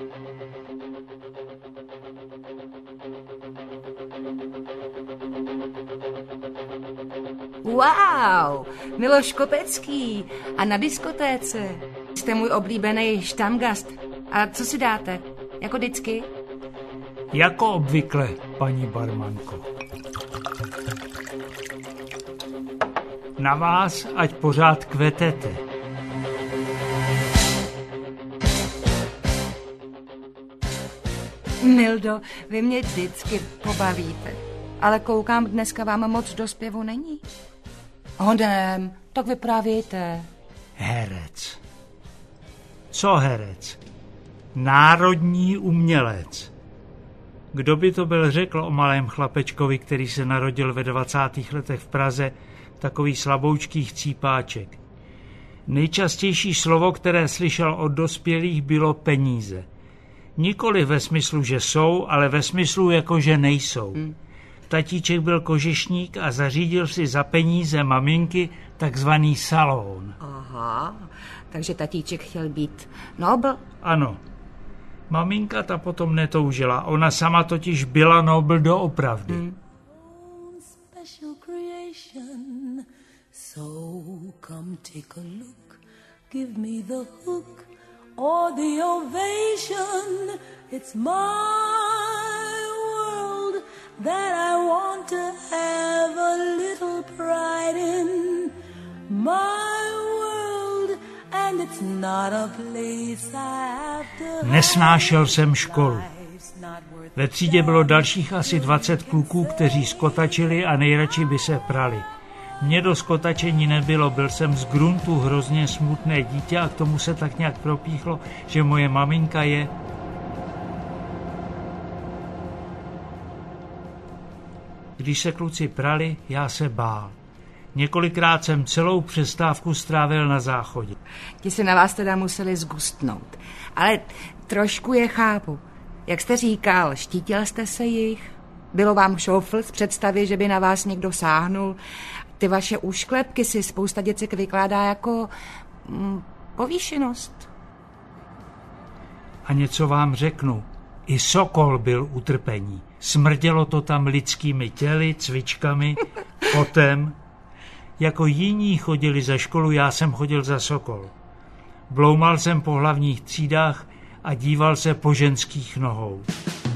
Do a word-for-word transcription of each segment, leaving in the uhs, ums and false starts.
Wow, Miloš Kopecký a na diskotéce. Jste můj oblíbený štamgast. A co si dáte? Jako vždycky? Jako obvykle, paní barmanko. Na vás, ať pořád kvetete. Mildo, vy mě vždycky pobavíte. Ale koukám, dneska vám moc do zpěvu není. Honem, tak vyprávějte. Herec. Co herec? Národní umělec. Kdo by to byl řekl o malém chlapečkovi, který se narodil ve dvacátých letech v Praze, takový slaboučký chcípáček. Nejčastější slovo, které slyšel od dospělých, bylo peníze. Nikoli ve smyslu, že jsou, ale ve smyslu, jako že nejsou. Hmm. Tatíček byl kožešník a zařídil si za peníze maminky takzvaný salon. Aha, takže tatíček chtěl být Nobel? Ano. Maminka ta potom netoužila. Ona sama totiž byla Nobel doopravdy. Hmm. So come take a look, give me the hook or the ovation. It's my world that I want to have a little pride in. My world and it's not a place I have to. Nesnášel jsem školu. Ve třídě bylo dalších asi dvacet kluků, kteří skotačili a nejradši by se prali. Mně do skotačení nebylo, byl jsem z gruntu hrozně smutné dítě a k tomu se tak nějak propíchlo, že moje maminka je... Když se kluci prali, já se bál. Několikrát jsem celou přestávku strávil na záchodě. Ti se na vás teda museli zgustnout, ale trošku je chápu. Jak jste říkal, štítil jste se jich? Bylo vám šoufl z představy, že by na vás někdo sáhnul? Ty vaše úšklepky si spousta děcek vykládá jako mm, povýšenost. A něco vám řeknu. I Sokol byl utrpení. Smrdělo to tam lidskými těly, cvičkami, potem. Jako jiní chodili za školu, já jsem chodil za Sokol. Bloumal jsem po hlavních třídách a díval se po ženských nohou.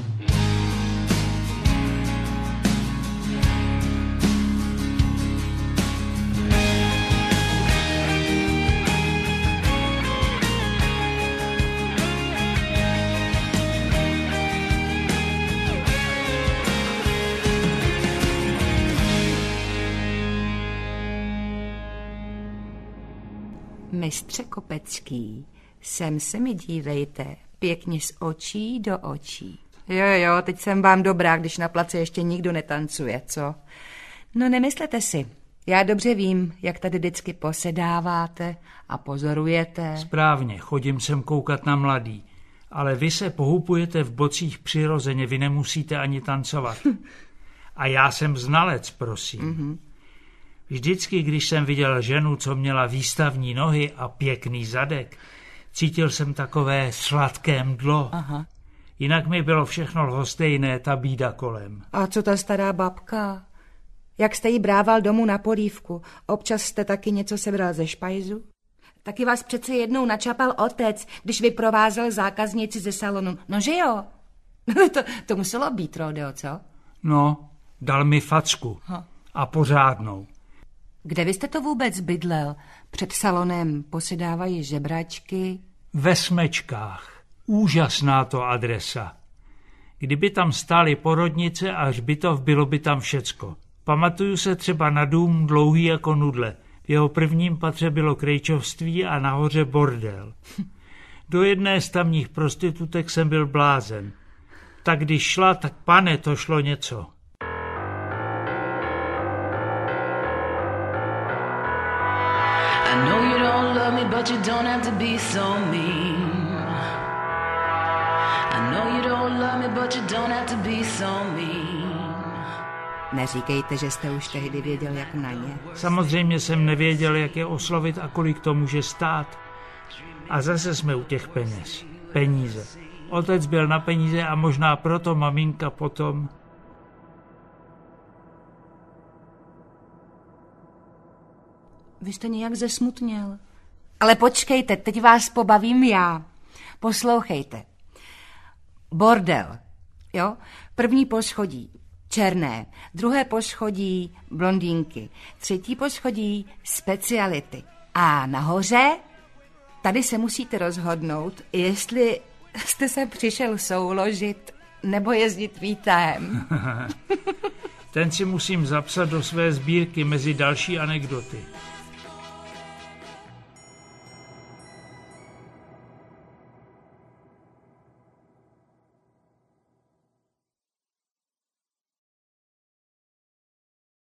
Mistře Kopecký, sem se mi dívejte, pěkně z očí do očí. Jo, jo, teď jsem vám dobrá, když na place ještě nikdo netancuje, co? No nemyslete si, já dobře vím, jak tady vždycky posedáváte a pozorujete. Správně, chodím sem koukat na mladý, ale vy se pohupujete v bocích přirozeně, vy nemusíte ani tancovat. A já jsem znalec, prosím. Mm-hmm. Vždycky, když jsem viděl ženu, co měla výstavní nohy a pěkný zadek, cítil jsem takové sladké mdlo. Aha. Jinak mi bylo všechno lhostejné, ta bída kolem. A co ta stará babka? Jak jste jí brával domů na polívku? Občas jste taky něco sebral ze špajzu? Taky vás přece jednou načapal otec, když vyprovázel zákaznici ze salonu. No že jo? to, to muselo být rodeo, co? No, dal mi facku. Ha. A pořádnou. Kde vy jste to vůbec bydlel? Před salonem posedávají žebračky? Ve Smečkách. Úžasná to adresa. Kdyby tam stály porodnice a hřbitov, bylo by tam všecko. Pamatuju se třeba na dům dlouhý jako nudle. V jeho prvním patře bylo krejčovství a nahoře bordel. Do jedné z tamních prostitutek jsem byl blázen. Tak když šla, tak pane, to šlo něco. I know you don't love me, but you don't have to be so mean. I know you don't love me, but you don't have to be so mean. Neříkejte, že jste už tehdy věděl, jak na ně. Samozřejmě jsem nevěděl, jak je oslovit a kolik to může stát. A zase jsme u těch peněz. Peníze. Otec byl na peníze a možná proto maminka potom. Vy jste nějak zesmutněl. Ale počkejte, teď vás pobavím já. Poslouchejte. Bordel, jo? První poschodí černé, druhé poschodí blondýnky, třetí poschodí speciality. A nahoře, tady se musíte rozhodnout, jestli jste se přišel souložit nebo jezdit výtahem. Ten si musím zapsat do své sbírky mezi další anekdoty.